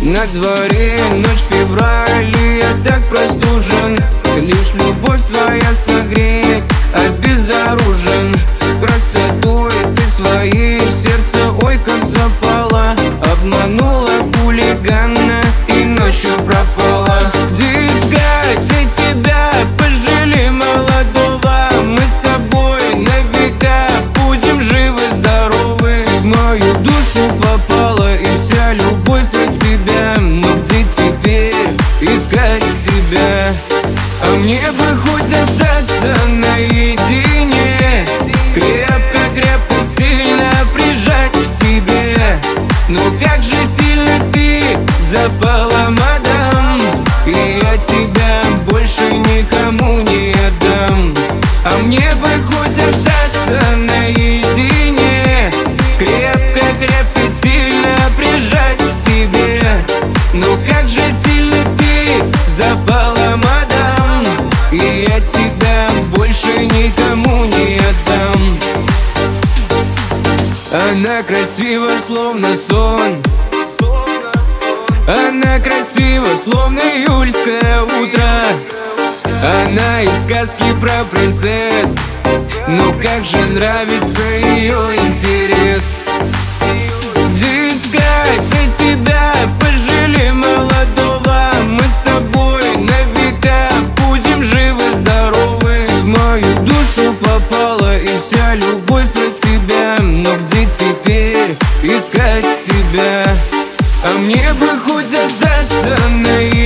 На дворе ночь, февраль, и я так простужен. Лишь любовь твоя согреет, обезоружен. Красотой ты своей в сердце, ой, как запала. Обманула хулигана и ночью пропала. Где искать я тебя, пожалей молодого. Мы с тобой на века будем живы-здоровы. В мою душу попала и вся любовь про тебя. Но где теперь искать тебя? А мне бы хоть остаться наедине, крепко-крепко сильно прижать к себе. Но как же сильно ты запала, мадам, и я тебя больше никому не отдам. А мне бы хоть остаться наедине, крепко-крепко сильно прижать к себе. Но как же сильно ты запала, мадам, и я тебя больше никому не отдам. Она красива, словно сон. Она красива, словно июльское утро. Она из сказки про принцесс, но как же нравится ее интерес. Где искать я тебя, пожалей молодого. Мы с тобой на века будем живы-здоровы. В мою душу попала и вся любовь про тебя. Но где теперь искать тебя? А мне бы хоть остаться наедине,